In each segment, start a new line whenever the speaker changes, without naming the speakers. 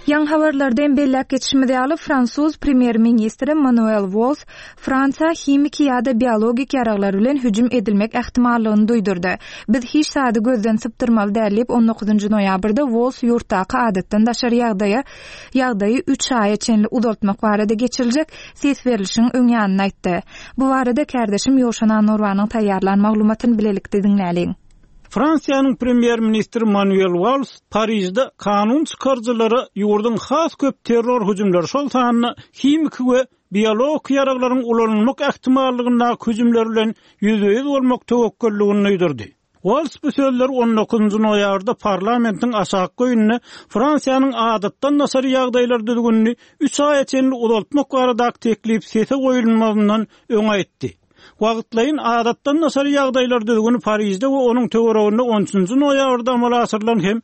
Yan habarlardan bellek geçişmede alıp Fransuz Premier Ministri Manuel Valls Fransa himik ýa-da biologik ýaraglar bilen hüjüm edilmek ähtimallygyny duýdurdy. Biz hiç sady gözden sypdyrmaly dälip 19 noýabrda Valls ýurtdaky adatdan daşary ýagdaýy 3 ay içinde uzaltmak barada geçiriljek ses berilişiniň öňýanyny aýtdy. Bu barada kardeşim Ýoşana Norwanyň taýýarlan maglumatyny bilelikde dinläliň.
Fransiýanyň Premier Ministri Manuel Valls Parisde kanun çykarjylary ýurdun has köp terror hüjümleri şol sanyny himik we biologik ýaraglaryň ulanmak ähtimallygyna hüjümler bilen ýüzüýüz bolmak tewekkelligini duýdurdy. Valls bu sözleri 19 noýabrda parlamentiň aşağı goýunyny Fransiýanyň adatdan nasary ýagdaýlar düzgünini 3 ay içinde uzaltmak baradaky teklip sese goýulmagyndan öň aýtdy. Wagtlaryň adatdan nasary ýagdaýlar düzgüni Parisde we onuň töwereginde 13 noýabrda amala asyrylan hem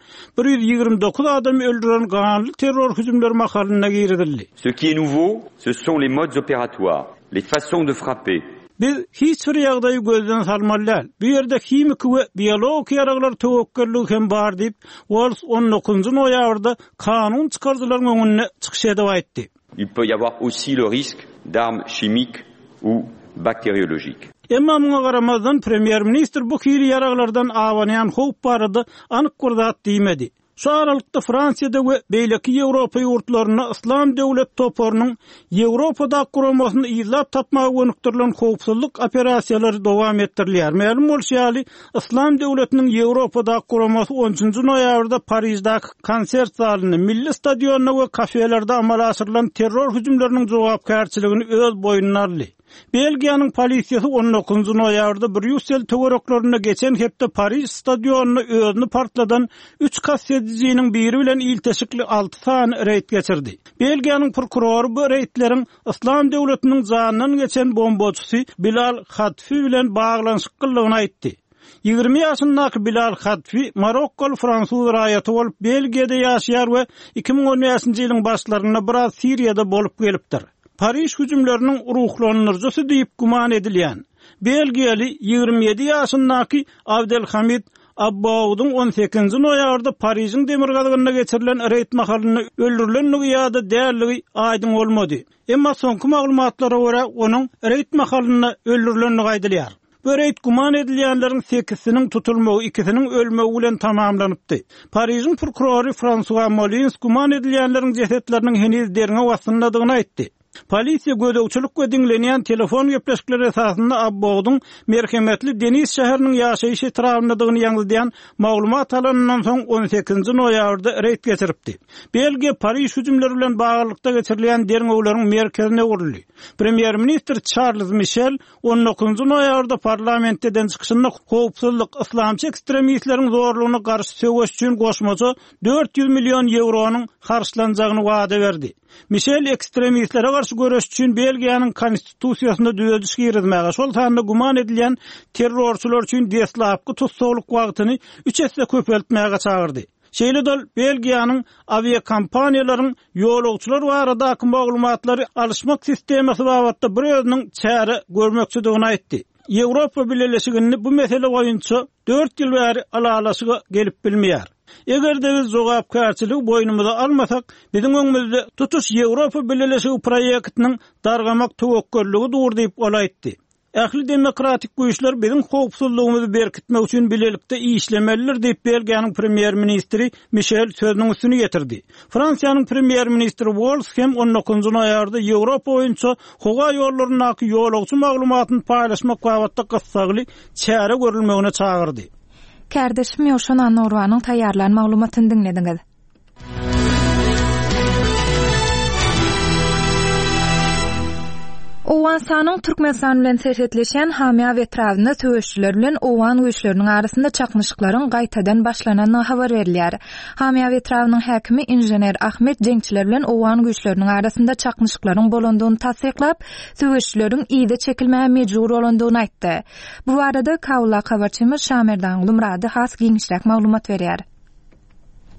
129 adam öldüren ganly terror hüjümleri makalyna giridildi.
Ce qui est nouveau, ce sont les modes opératoires, les façons de frapper.
Biz hiç bir ýagdaýy gözden salmalylar. Bu ýerde himik we biologik ýaraglar tewekkeligi hem bar diýip Walls 19 noýabrda kanun çykarjylaryň öňüne çykyş edip aýtdy.
Il peut y avoir aussi le risque d'armes chimiques ou bactériologiques.
Emma muňa garamazdan Premier Ministr bu kiri ýaraglardan awanyan howp barada anyk gurdat diýmedi. Şu aralykda Fransiyada we beýleki Ýewropa ýurtlaryna Islam döwlet toparynyň Ýewropada guramasyny izlap tapmagy gönükdirilen howpsuzlyk operasiýalary dowam etdirilýär. Ma'lum bolýarly, Islam döwletiniň Ýewropada guramasy 13 noýabrda Parisdäki konsert zalyny, milli stadionuna we kafelerde amala asyrylan terror hüjümleriniň jogapkärçiligini öz boýnuna aldy. Belgiýanyň polisiýasy 19 noýabrda Brüssel töwereklaryna geçen hepde Paris stadionuny özüni partladan 3 kassetjiniň biri bilen ilteşikli 6 sany reýt geçirdi. Belgiýanyň prokurory bu reýtleriň Islam döwletiniň janynyň geçen bombaçysy Bilal Hatfi bilen baglanyşyklaryny aýtdy. 20 ýaşyndaky Bilal Hatfi Marokkol Fransuz raýaty bolup Belgiýede ýaşaýar we 2010-njy ýylyň başlaryna biraz Siriýada bolup gelipdir. Paris hüjümleriniň uruklanyrjysy diýip guman edilýän Belgiýaly 27 ýaşyndaky Abdelhamid Abbawdyň 18 noýabrda Pariziň demirgazyna geçirilen reýt makalyny öldürilenligi ýa-da dälligi aýdym bolmady. Emma soňky maglumatlara görä onuň reýt makalyny öldürilenligi aýdylýar. Bu reýt guman edilýänleriň 8-siniň tutulmagy, 2-siniň ölmegi bilen tamamlanypdy. Pariziň prokurory François Molins guman edilýänleriň jesetleriniň heniz derine wasynladygyny aýtdy. Polisiýa gödökçilik we dinlenýän telefon gepleşikleri esasynda Abbawdyň merhemetli Deniz şäheriniň ýaşaýyş etrawynyň ýaňyldýan maglumat alanyndan soň 18 noýabrda reýt geçiripdi. Belgiýa Paris hüjümleri bilen baglykda geçirilýän derňewleriň merkezine guruldy. Premier Ministr Charles Michel 19 noýabrda parlamentden çykyşynda howpsuzlyk islamçy ekstremistleriň zorlugyna garşy söwüş üçin goşmaça 400 million euronyň harçlanjagyny wada berdi. Michel ekstremistlere garşy görüş üçin Belgiýanyň konstitusiýasynda düzeltiş girizmäge, şol sanda guman edilýän terrorçular üçin deslapky tutsawlyk wagtyny 3 esse köpeltmäge çagyrdy. Şeýle-dol Belgiýanyň aviakompaniýalaryň ýolagçylar baradaky maglumatlary alışmak sistemasi babatda bir özüniň çäre görmekçidigini aýtdy. Ýewropa Birleşigini bu mesele boýunça 4 ýyl bäri alalaşyga gelip bilmeýär. Egerde biz jogapkärçiligi boýnumuza almasak, biziň öňümizde tutuş Ýewropa Birleşigi proýektiniň dargamak tewekkelligi dur diýip olaýtdy. Ähli demokratik güýçler biziň howpsuzlygymyzy berkitmek üçin bilelikde işlemeliler diýip Belgiýanyň Premier Ministri Michel sözüniň üstüne getirdi. Fransiýanyň Premier Ministri Valls hem 19 noýabrda Ýewropa boýunça howa ýollarynaky ýolagçy maglumatyny paýlaşmak babatda gyssagly çäre görülmegine çagyrdy.
Kardeşim Ýoşana Norwanyň taýýarlan maglumatyny dinlediňiz. Owan sanyň Türkmenistan bilen serhetleşen Hamya we Travna töweşçiler bilen owan güýçleriniň arasynda çakmyşlyklaryň gaýtadan başlananyny habar berilýär. Hamya we Travnyň häkimi injener Ahmet Jeňçiler bilen owan güýçleriniň arasynda çakmyşlyklaryň bolandygyny tasdiklap, töweşçileriň ýyda çekilmäge mejbur bolandygyny aýtdy. Bu barada Kawla habarçymyz Şamerdan Ulumrady has giňişlik maglumat berýär.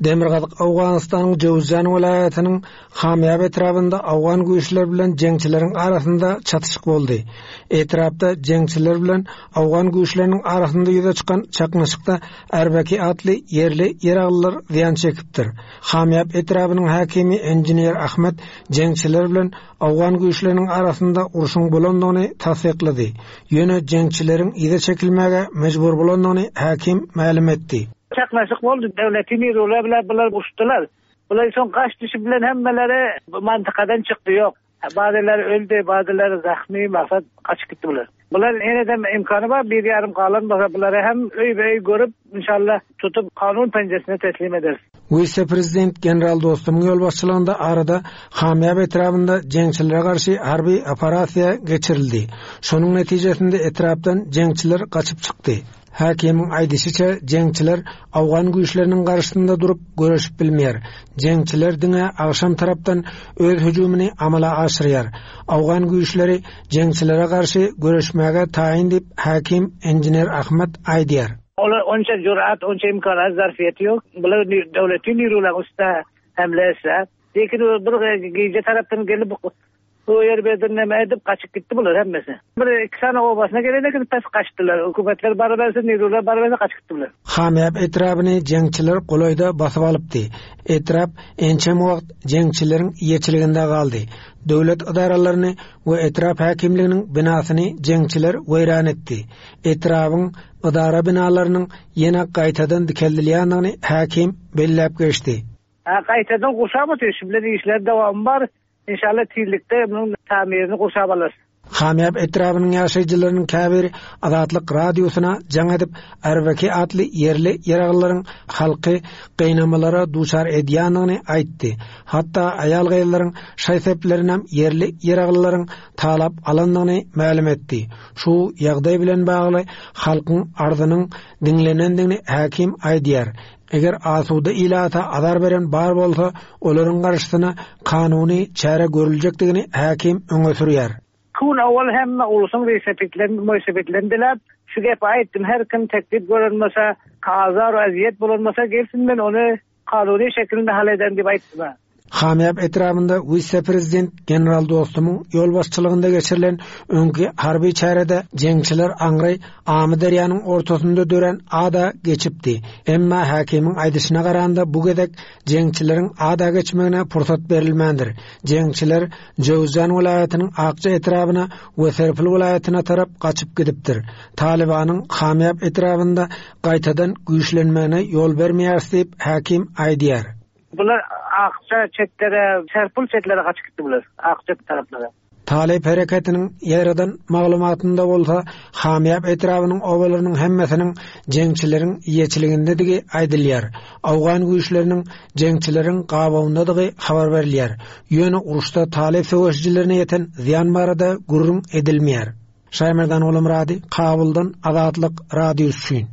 Demirgazyk Awganystanyň Jowzjan welaýatynyň Hamyab etrapynda Awgan güýçleri bilen jeňçileriň arasynda çatışyk boldy. Etrapda jeňçiler bilen Awgan güýçleriniň arasynda ýüze çykan çaknaşykda Erbeki atly yerli ýeraglylar ziýan çekipdir. Hamyab etrapynyň hakimi injinier Ahmet jeňçiler bilen Awgan güýçleriniň arasynda uruşyň bolandygyny tasdiklady. Ýöne jeňçileriň ýüze çekilmäge mejbur bolandygyny hakim ma'lum etdi.
Çaknaşyk boldy, döwletiň ýerler bilen bular uçdular. Bular soň gaç düşüp bilen hemmeleri mantykadan çykdy ýok. Bazıları öldü, bazıları zahmi, maksat kaçıp gitti bular. Bular eneden imkanı var, bir yarım kalan bunları hem öy görüp inşallah tutup kanun penceresine teslim ederiz.
Vice-prezident general dostumyň ýolbaşçylygynda arada Hamyab etrapynda jeňçilere garşy harby operasiýa geçirildi. Şonuň netijesinde etrapdan jeňçiler gaçyp çykdy. Hakimiň aýdysyça jeňçiler Awgan güýçleriniň garşysynda durup göreşip bilmeýär. Jeňçiler diňe agşam tarapdan öz hüjümini amala aşyrýar. Awgan güýçleri jeňçilere garşy göreşmäge taýin dip hakim injinier Ahmet aýdýar.
Olar onça jur'at, onça imkanat, zarfiýeti ýok. Bular döwletiň ýerler usta hemlese. Lekin bir gije tarapdan gelip bu yer bedirneme edip kaçıp gitti bular hemmesi. Bir iki sene obasına gelene kadar pes kaçtılar. Hükümetler baraberse, nirurlar baraberse kaçıp gittiler.
Hamyab etrapyny jeňçiler goloýda basyp alypdy. Etrap ençem wagt jeňçileriň ýeçiliginde galdy. Döwlet idaralaryny we etrap hakimliginiň binasyny jeňçiler weýran etdi. Etrapyň idara binalarynyň ýene gaýtadan dikildilýändigini hakim belläp geçdi.
Gaýtadan guşaby teşbirler işler dowam bar. İnşallah tirlikde bunun tamirini goşap alır.
Hamyab etrapynyň ýaşaýjylarynyň käbiri Azatlyk radiosuna jaň edip Erbeki atly yerli ýeraglylaryň halky gynamalara duçar edýändigini aýtdy. Hatda aýal gaýlaryň şaýseplerinem yerli ýeraglylaryň talap alandygyny ma'lum etdi. Şu ýagdaý bilen bagly halkyň arzynyň dinlenendigini hakim aýdýar. Eger asuda ilata azar beren bar bolsa, olaryň garşysyna kanuny çäre görüljekdigini hakim öňe sürýär.
Kun awal hemme ulusyň resepetlendiler. Şu gep aýtdym, her kim teklip görülmese, kazar we aziýet bolanmasa gelsin, men ony kanuny şekilde hal eden diýip aýtdym.
Hamyab etrapynda vice-prezident general dostumyň ýolbaşçylygynda geçirilen öňki harby çärede jeňçiler aňry Amy derýanyň ortasynda dören ada geçipdi. Emma hakimiň aýdyşyna garanda bu gedek jeňçileriň ada geçmegine pursat berilmändir. Jeňçiler Jowzjan welaýatynyň Akça etrapyna we Serpil welaýatyna tarap gaçyp gidipdir. Talibanyň Hamyab etrapynda gaýtadan güýçlenmegine ýol bermeýär diýip hakim aýdýar.
Bunlar Akça çetlere, Serpil çetlere kaçıp gitti bular. Akça taraflara.
Talip hareketinin ýerden maglumatynda bolsa, Hamyab etrapynyň obalarynyň hemmesiniň jeňçilerin ýeçiligindegi aýdylýar. Awgan güýçleriniň jeňçilerin gabawyndadygy habar berilýär. Ýöne uruşda talip söwüşçilerine ýeten ziýan barada gurrun edilmeýär. Şaýmerdan Olam Radi, Kabuldan Azatlyk radiosu üçin.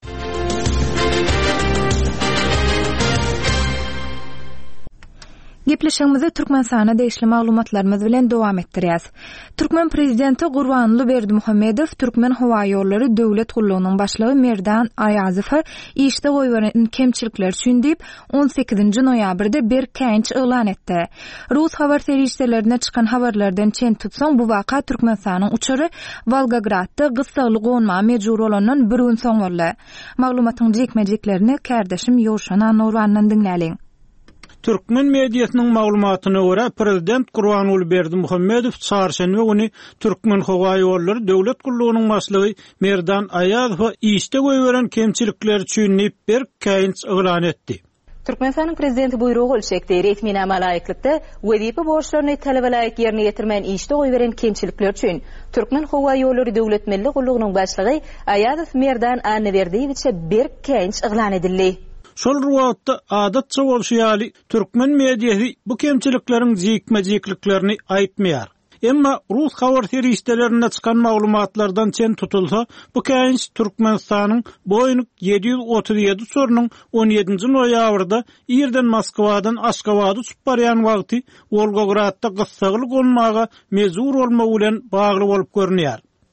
Gepleşigimizi Türkmenistana deýişli maglumatlarymyz bilen dowam etdirýäs. Türkmen prezidenti Gurbanuly Berdimuhammedow Türkmen howa ýollary döwlet gullugynyň başlygy Merdan Aýazowa işde goýberen kemçilikler üçin diýip 18 noýabrda bir kenç elan etdi. Rus habar serýislerine çykan habarlardan çen tutsaň bu waka Türkmenistanyň uçary Volgogradda gysgaly gonma mejbur bolandan bir gün soň boldy. Maglumatyň jekmejeklerini kärdeşim Ýowşan Anurwandan dinläliň.
Türkmen mediýasynyň maglumatyna görä prezident Gurbanuly Berdimuhammedow çarşamba güni Türkmen howa ýollary döwlet gullugynyň başlygy Merdan Aýazowa işde goýberen kemçilikler üçin bir kenç elan etdi.
Türkmenistanyň prezidenti buyrugy ölçekde resmi laýyklykda wezipe borçlaryny talabalaýyk ýerine ýetirmän işde goýberen kemçilikler üçin Türkmen howa ýollary döwlet milli gullugynyň başlygy Aýazow Merdan Aniverdiýewiçe bir kenç elan edildi.
Şol ruwatda adatça bolşýaly Türkmen mediýasy bu kemçilikleriň jekmejekliklerini aýtmaýar. Emma Rus habar serýislerine çykan maglumatlardan çen tutulsa, bu kenç Türkmenistanyň Boeing 737 sorunyň 17-nji noýabrda ýerden Moskwadan Aşgabatda uçup barýan wagty Volgogradda gysgaly gonmaga mejbur bolmagy bilen bagly bolup görünýär.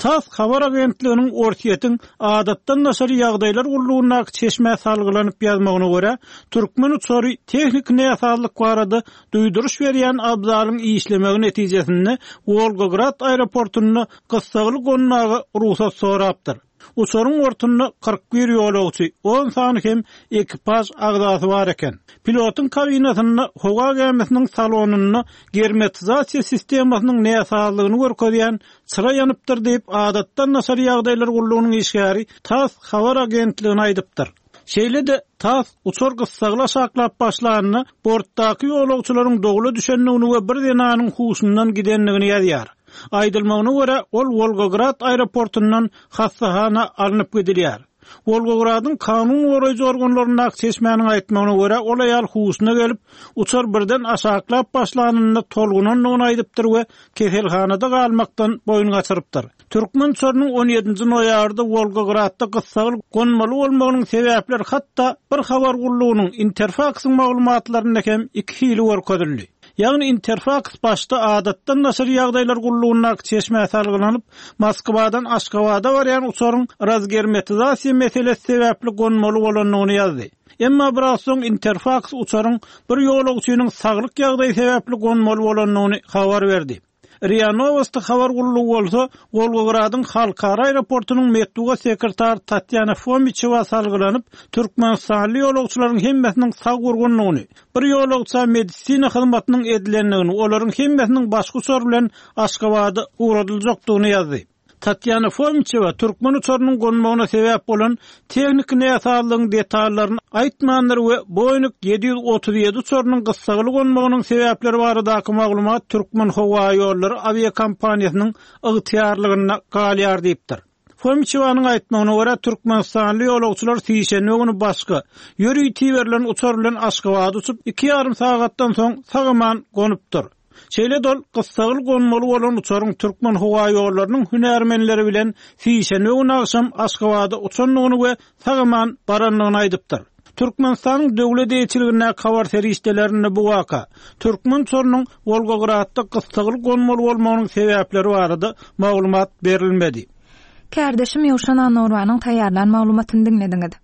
TASS habar agentliginiň ortiýetin adatdan naşary ýagdaýlar gurulgyna çeşme salgylanyp ýazmagyna görä, türkmen uçary tehnik näsazlyk barada duýduruş berýän abzalyň işlemegi netijesinde Volgograd aeroportuny gyssaly gonnagy ruhsat sorapdyr. Uçaryň ortuny 41 ýolagçy, 10 sany hem ekipaj agdasy bar eken. Pilotyň kabinasyny, howa gemisiniň salonyny germetizasiýa sistemasynyň näsazlygyny görkezýän çıra ýanypdyr diýip adatdan naşary ýagdaýlar gurulgynyň işgäri TASS habar agentligine aýdypdyr. Şeýle de TASS uçar gyssaly şaklap başlanyny bortdaky ýolagçylaryň dogula düşenligini we bir denanyň huşundan gidenligini ýazýar. Aýdylmagyna görä, ol Volgograd aeroportundan hassahana alınıp gidilýär. Volgogradyň kanun goraýjy organlaryna çeşmäniň aýtmagyna görä, ol aýal husuna gelip, uçar birden aşaklap başlanyny tolgunanyny aýdypdyr we keselhanada galmakdan boyun gaçyrypdyr. Türkmen uçarynyň 17-nji noýabrda Volgogradda gyssaly gonmaly bolmagynyň sebäpleri hatda bir habar gurulgynyň Interfaxyň maglumatlaryna hem iki hili görkezildi. Ýagny Interfax başda adatdan naşary ýagdaýlar gurulgyna çeşme salgylanyp, Moskwadan Aşgabada barýan uçaryň razgermetizasiýa meselesi sebäpli gonmaly bolanyny ýazdy. Emma biraz soň Interfax uçaryň bir ýolagçynyň saglyk ýagdaýy sebäpli gonmaly bolanyny habar berdi. RIA Novosti habar gurulgy bolsa, Volgogradyň halkara aeroportunyň metbuga sekretar Tatyana Fomicheva salgylanyp, Türkmenistanly ýolagçylaryň hemmesiniň sag gurgunlygyny, bir ýolagça medisina hyzmatynyň edilenligini, olaryň hemmesiniň başga sor bilen Aşgabada uğradyljakdygyny ýazdy. Tatyana Fomicheva Türkmen uçarynyň gonmagyna sebäp bolan tehnik näsazlygyň detallaryny aýtmandyr we Boeing 737 uçarynyň gyssaly gonmagynyň sebäpleri baradaky maglumat Türkmen Howa ýollary aviakompaniýasynyň ygtyarlygyna galýar diýipdir. Fomichewanyň aýtmagyna görä, Türkmenistanly ýolagçylar Sişenbe güni başga ýöri tiberlen uçar bilen Aşgabada uçup 2,5 sagatdan soň Sagaman gonypdyr. Şeýle dol gyssaly gonmaly bolan uçaryň Türkmen howa ýollarynyň hünärmenleri bilen Sişenbe güni akşam Aşgabada uçanlygyny we Sagaman baranlygyny aýdypdyr. Türkmenistanyň döwlet eýçiligine habar serişdelerini bu waka Türkmen uçarynyň Volgogradda gyssaly gonmaly bolmagynyň sebäpleri barada maglumat berilmedi.
Kardeşim Ýowşan Anowranyň taýýarlan maglumatyny dinlediňiz.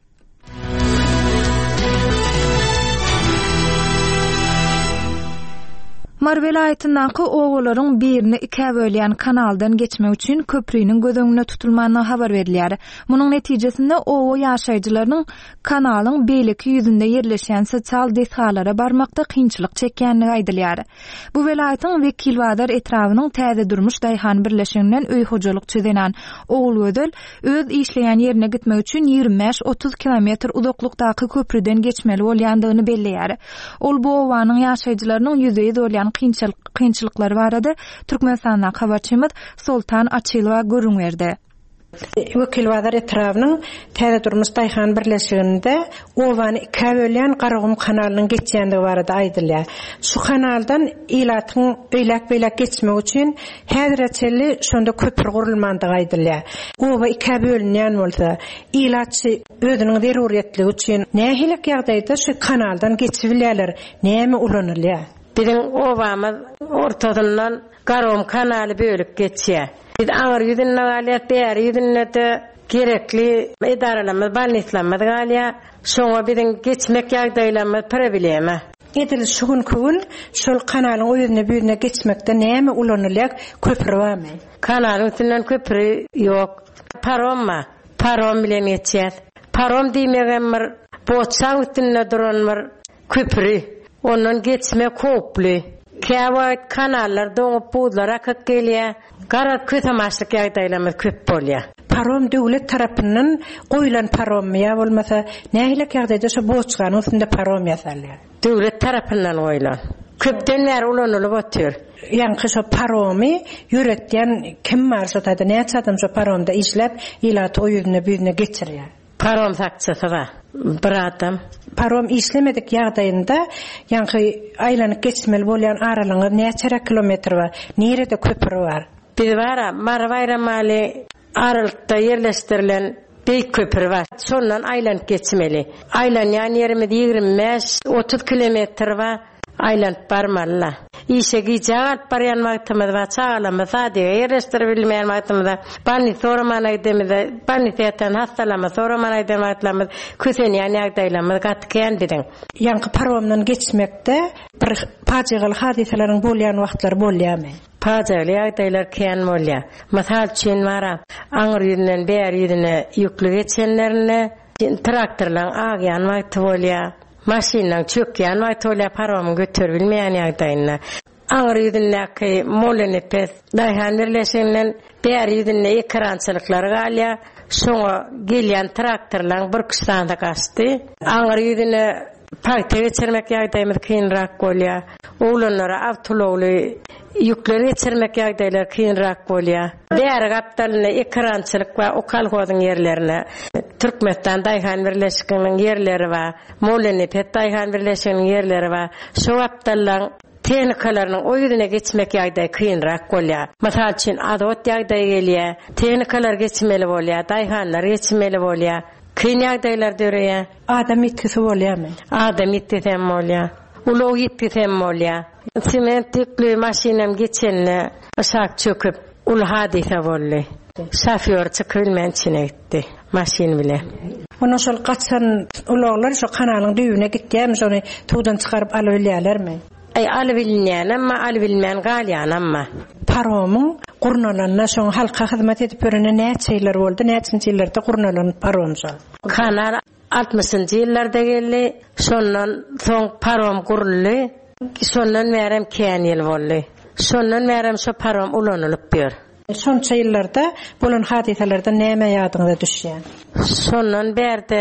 Mar welaýatyndaky ogularyň birini iki bölýän kanaldan geçmek üçin köprüniň gözeňine tutulmagyny habar berilýär. Munyň netijesinde ogo ýaşaýjylaryň kanalyň beýleki ýüzünde ýerleşen sosial deshalara barmakda kynçylyk çekýänligi aýdylýar. Bu welaýatyň Wekilwadar etrawynyň täze durmuş daýhan birleşiginden öý hojalyk çözenen ogul ödül öz işleýän ýerine gitmek üçin 25-30 kilometr uzaklykdaky köprüden geçmeli bolýandygyny belleýär. Ol bu owanyň ýaşaýjylarynyň ýüzeyi bolýan kynçylyklar barada Türkmenistandan habarçymyz Soltan Açylowa görüň berdi.
Wekilwadar etrawynyň täze durmuş daýhan birleşiginde owany iki bölýän Garagum kanalynyň geçýändigi barada aýdylýar. Şu kanaldan ilatyň beýlek geçmek üçin häzirçeli şonda köprü gurulmandygy aýdylýar. Owa iki bölünýän bolsa, ilaçy özüniň deruriyetligi üçin nähilek ýagdaýda şu kanaldan geçip bilýärler, näme ulanylýar?
Bizim obamız ortadan Garagum kanaly bölüp geçýär. Biz ağır yüzünle galya, değer yüzünle de gerekli idarelerimiz, balnislerimiz galya. Şoňa bizim geçmek ýagdaýlarymyz parabilýärmi?
Edil şugun kugul, şol kanalyň öýüne büýüne geçmekde näme ulanylýar? Köprü barmy?
Kanalyň üstünden köprü ýok. Parom bilen geçýär. Parom diýmegem bir boçak üstünde duran köprü. Ondan geçmek köpli. Käwä kanallar doňup buğdlar akıp gelýär. Garat kötamaşlyk ýagdaýlarymyz köp bolýar.
Parom döwlet tarapyndan goýulan parom ýa bolmasa nähilek ýagdaýda şu boçganyň üstünde parom ýasalýar.
Döwlet tarapyndan goýulan. Köpden bäri ulanylyp otýar.
Ýa-ni şu paromy ýöretýän kim barsa da näçe adam şu paromda işläp ilaty öýüne büýüne geçirýär.
Parom sakçysy var. Bir adam
parom işlemedik ýagdaýynda ýa-ni aýlanyp geçmeli bolýan aralygy näçe kilometr bar, nerede köprü bar?
Bir var, Marvayramaly aralykda ýerleşdirilen beýik köprü bar. Şondan aýlanyp geçmeli. Aýlanýan ýerimiz 25-30 kilometr bar. Aýlanyp barmaly. işe gijaat baryan maktamada va çağlama sadi yerleştir bilmeyen maktamada bani soramana gidemede bani tiyatan hastalama soramana gidemaklamada küsen yani agdaylamada gatken dedin.
Yankı parvamdan geçmekte bir pajagal hadiselerin bolyan wagtlar bolýarmy?
Pajagal agdaylar kiyan bolýar. Masal üçin mara aňyr ýerinden bäri ýerine ýüklü geçenlerine traktorlaryň agyan wagty bolýar. Maşinlaryň çökýän wagty bolýar parwamy götürüp bilmeýän ýagdaýynda. Aňyr ýerindäki molenepes daýhan birleşiginiň bäri ýerine ekrançylyklary galýar. Şoňa gelýän traktorlaryň bir kışlanda gaçdy. Aňyr ýerine paýta geçirmek ýagdaýymyz kynrak bolýar. Oglanlara awtolowly ýükleri geçirmek ýagdaýlar kynrak bolýar. Bäri gapdalyny ekrançylyk we okalgodyň ýerlerine Türkmenistan daýhan birleşiginiň ýerleri we molenepes daýhan birleşiginiň ýerleri we şo gapdalyň tehnikalarynyň o ýerine geçmek ýagdaý kynrak bolýar. Masal üçin adot ýagdaý gelýär, tehnikalar geçmeli bolýar, daýhanlar geçmeli bolýar. Kyn ýagdaýlar döreýär.
Adam itkisi bolýarmy?
Adam itkisi bolýar. Ulug itkisi bolýar. Sement ýüklü maşinam geçenle aşak çöküp ul hadise boldy. Şoför çykylmän içine gitdi maşin bilen.
Ona şol gaçan ulaglar şo kanalyň düýüne gitdiýärmi, şonu tuğdan çykaryp alybilýärlermi?
Aly bilmeýän amma aly bilmeýän galýan amma.
Parwamyň gurnalanna şoň halka hyzmat edip berene näçe ýyllar boldy, näçinçi ýyllarda gurnalan parwam şo.
Kanal 60-njy ýyllarda geldi, şondan soň parwam guruldy, şondan merem kän ýyl boldy. Şondan merem şo parwam ulanylyp ber.
Şonça ýyllarda bolan hadiselerden näme ýadyňyza düşýän?
Şondan berde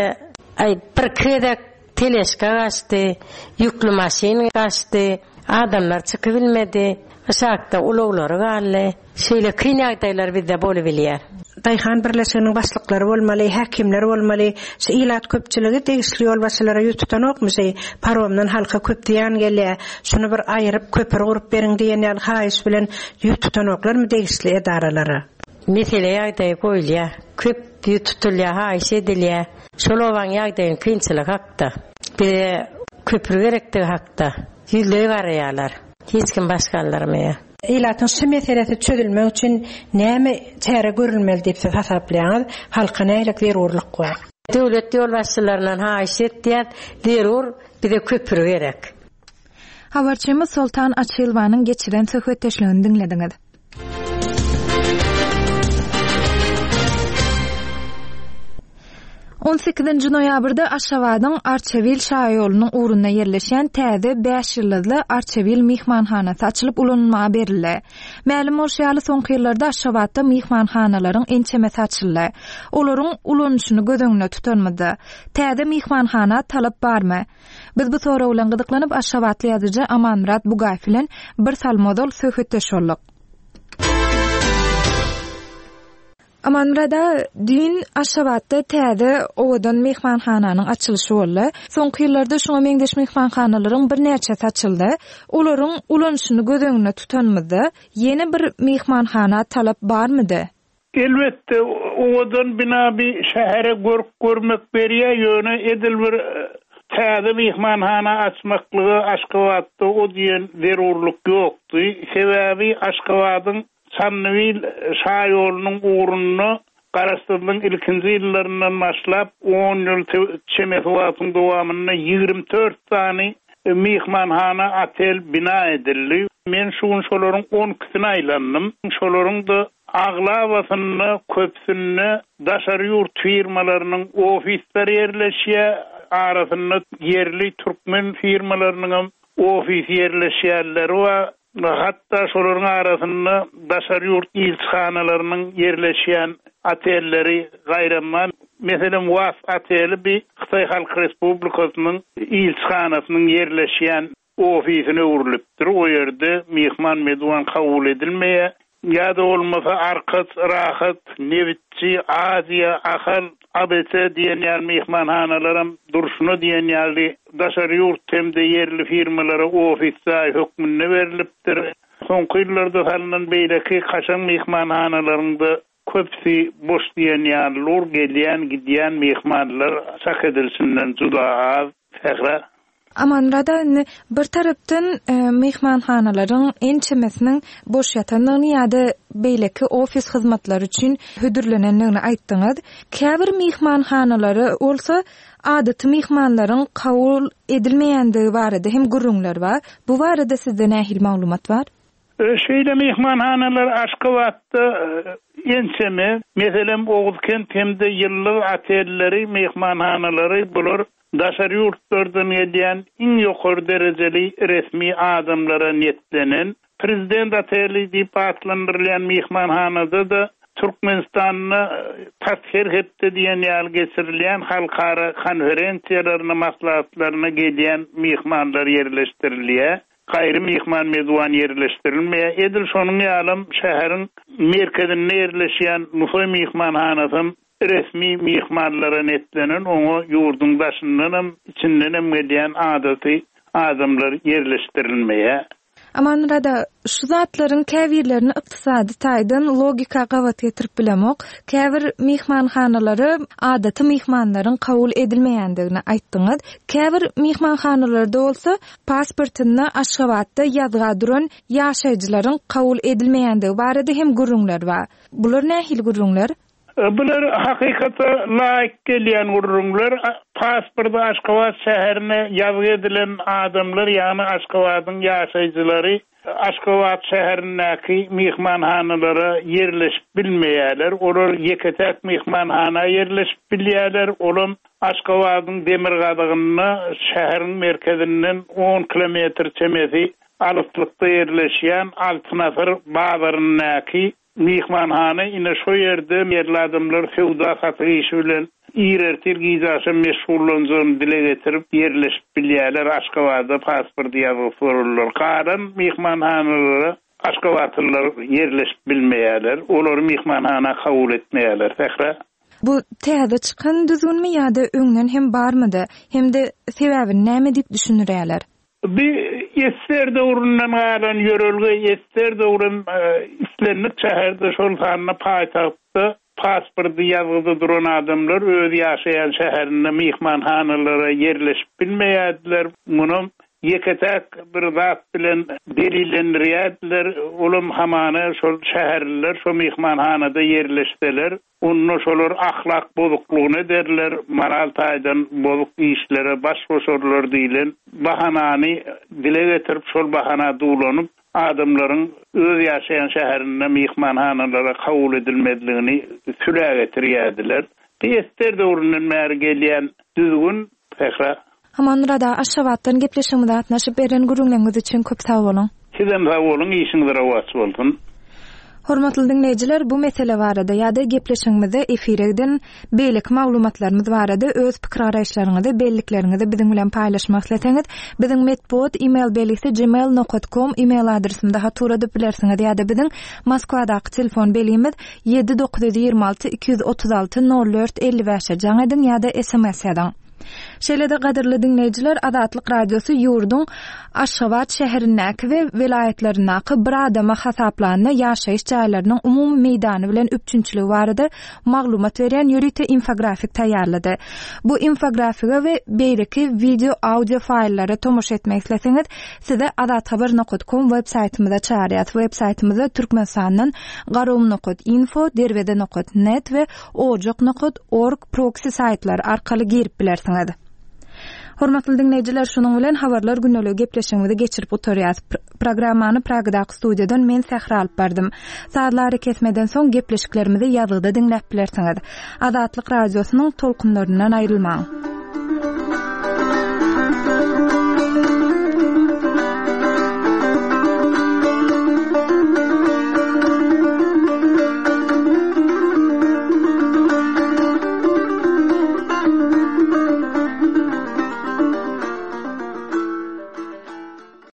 bir kedek teleşka gaçdy, ýüklü maşin gaçdy, adamlar çykyp bilmedi. Aşakda uloglary galy, şeýle kyn ýagdaýlar bizde bolup bilýär.
Daýhan birleşiginiň başlyklary bolmaly, häkimler bolmaly, şu ilat köpçüligi degişli ýol başlara ýututanokmy, parwamdan halka köp diýen gelýär. Şunu bir aýryp köper gurup beriň diýen ýaly haýyş bilen ýututanoklarmy degişli edaralara?
Mesele ýagdaý goýulýar, köp ýutulýar, haýyş edilýär. Şolawan ýagdaýyň kynçylygy hakda. Bir köpür gerekdigi hakda. Ýüzleri barýarlar. Hiç kim başgalarmaya.
Ilatyň şu meselesi çözülmek üçin näme çäre görülmeli diýip siz hasaplaýaňyz? Halka nälik zerurlyk bar?
Döwlet ýol başçylarynyň haýyş etdiýär, zerur bize köpür gerek.
Habarçymyz Sultan Açylwanyň geçiren söhbetdeşligini dinlediňiz. 18 noýabrda Aşgabatyň Arçavil şaýolunyň urunyna ýerleşen täze 5 ýyllyzly Arçavil mihmanhanasy açylyp ulanmaga berildi. Mälim bolýaly soňky ýyllarda Aşgabatda mihmanhanalaryň ençemesi açyldy. Olaryň ulanýyşyny gözeňde tutanmady. Täze mihmanhana talap barmy? Biz bu soraw bilen gydyklanyp Aşgabatly ýazyjy Amanmurat Bugaýew bilen bir salmodal söhbetdeş boldyk. Amanmurada dün Aşgabatda täze owadan mehmanhananyň açylyşy boldy. Soňky ýyllarda şoňa meňdeş mehmanhanalaryň bir näçesi açyldy. Olaryň ulanýyşyny gözeňde tutanmady. Ýene bir mehmanhana talap barmydy?
Elbetde owadan bina bir şähere görmek berýär ýöne edil bir täze mehmanhana açmaklygy Aşgabatda o diýen zerurlyk ýokdy. Sebäbi Aşgabatyň Sannyl şaýolunyň urunyny garaşdyrdyň ilkinji ýyllaryndan başlap 10 ýyl çemetiwatyň dowamyna 24 tany mehmanhana otel bina edildi. Men şolaryň 10-kisini aýlandym. Şolaryň da aglawasyny, köpsünni daşary ýurt firmalarynyň ofisleri ýerleşýär, arasynda yerli türkmen firmalarynyň ofis ýerleşýärleri we hatta şolaryň arasynda daşary ýurt ilçhanalarynyň ýerleşýän otelleri gaýraman. Meselem Was oteli bir Xitay Halk Respublikasynyň ilçhanasynyň ýerleşýän ofisine urulypdyr. O ýerde mehman medwan kabul edilmeýär. Ýa-da bolmasa Arkaç, Rahat, Nevitçi, Aziya, Ahal, ABC diýen ýaly mehmanhanalarym durşuny diýen ýaly daşary ýurt hemde yerli firmalara ofisler hökmünde berilipdir. Soňky ýyllarda salynan beýleki kaçan mehmanhanalarynda köpsi boş diýen ýaly gelýän gidýän mehmanlar sak edilsinden juda az.
Amanrada bir tarapdan mehmanxanalaryň ençemesiniň boş ýatanlygyny ýa-da beýleki ofis hyzmatlary üçin hödürlenenligini aýtdyňyz. Käbir mehmanxanalary bolsa adaty mehmanlaryň kabul edilmeýändigi barada hem gurrunlar bar. Bu barada sizde nähil maglumat bar?
Şeýle mehmanhanalar Aşgabatda ençeme, meselem Oğuzkent hemde ýyllyk atelleri mehmanhanalary bular daşary ýurtlardan gelýän iň ýokary derejeli resmi adamlara niyetlenen prezident ateli diýip atlandyrylýan mehmanhanada da Türkmenistanyny tasvir etdi diýen ýaly geçirilýän halkara konferensiýalaryna maslahatlaryna gelýän mehmanlar ýerleşdirilýär. Gaýry mehman mezwan ýerleşdirilmeýär. Edil şonuň ýalym şäheriň merkezinde ýerleşýän Nusoy mehmanhanasyň resmi mehmanlara netlenen oňa ýurdun başyndan içinden gelýän adaty adamlar ýerleşdirilmeýär.
Amanrada şu zatlaryň käbirlerini ykdysady taýdan logika gabat getirip bilemok. Käbir mehmanhanalary adaty mehmanlaryň kabul edilmeýändigini aýtdyňyz. Käbir mehmanhanalarda bolsa pasportyny Aşgabatda ýazga duran ýaşaýjylaryň kabul edilmeýändigi barada hem gurrunlar bar. Bular nähil gurrunlar?
Bular hakykata laýyk gelýän gurrunlar. Pasporda Aşgabat şäherine ýazga edilen adamlar, ýani Aşgabatyň ýaşaýjylary Aşgabat şäherindäki mehmanhanalara ýerleşip bilmeýärler. Olar ýeketek mehmanhana ýerleşip bilýärler. Olam Aşgabatyň demir gadygyny şäheriň merkezinden 10 kilometr çemesi alyklykda ýerleşýän Altynasır bazarynyňky mehmanhana ine şo ýerde yerli adamlar sowda satyş işi bilen ýerertir gizaşy meşgullanjyny dile getirip ýerleşip bilýärler. Aşgabatda pasport ýazyp sorulýar. Garan mehmanhanalara Aşgabatlylar ýerleşip bilmeýärler. Olar mehmanhana kabul etmeýärler. Tähra
Bu täze çykan düzgünmi ýa-da öňden hem barmydy? Hemde sebäbini näme diýip düşünýärler?
Bir ýetler döwründen galan ýörelge ýetler döwrün islenip şäherde şol sanyna paýtagtda pasporty ýazgyda duran adamlar öz ýaşaýan şäherinde mehmanhanalara ýerleşip bilmeýärdiler. Munyň ýeketek bir zat bilen delilendirýärdiler. Olam hamana şol şäherler şo mehmanhanada ýerleşdiler. Onu şolar ahlak bozuklugyny derler, moral taýdan bozuk işlere baş goşarlar diýilen bahanany dile getirip şol bahana dulanyp adamlaryň öz ýaşaýan şäherinde mehmanhanalara kabul edilmediligini süle getirýärdiler. Ýetler döwründen bäri gelýän düzgün Tähra.
Amanrada Aşgabatdan gepleşmede atnaşyp beren gurrunlaryňyz üçin köp sag bolun.
Sizem sag bolun, işiňiz rawat bolsun.
Hormatly dinleýijiler, bu mesele barada ýa-da gepleşigimizde efirden beýlik maglumatlarymyz barada öz pikir araýşlaryňyzy, bellikleriňizi biziň bilen paýlaşmak isleseňiz, biziň medpod email belgisi gmail.com email adresimde hatura dilersiňiz ýa-da biziň Moskwadaky telefon belgimiz 7926 236 04 55 jaň edin ýa-da SMS edin. Şeýle-de gaderli dinleýijiler, Azatlyk radiosu ýurdun Aşgabat şäherindäki we vilayetlerindäki bir adama hasaplanyny ýaşaýyş jaýlarynyň umumy meýdany bilen öpçünçiligi barada maglumat berýän ýörite infografik taýýarlady. Bu infografiga we beýleki video audio faýllary tomoş etmek isleseňiz, size azathabar.com web saýtymyza çağırýar. Web saýtymyza türkmensanyň garum.info, derwede.net we ojok.org proxy saýtlary arkaly girip bilersiňiz. Hormatly dinleýijiler, şonuň bilen habarlar günnelik gepleşigimizi geçirip oturýar. Programmany Pragadaky studiýadan men Sähra alyp berdym. Saýtlary kesmeden soň gepleşiklerimizi ýazgyda dinläp bilersiňiz. Azatlyk radiosynyň tolkunlaryndan aýrylmaň.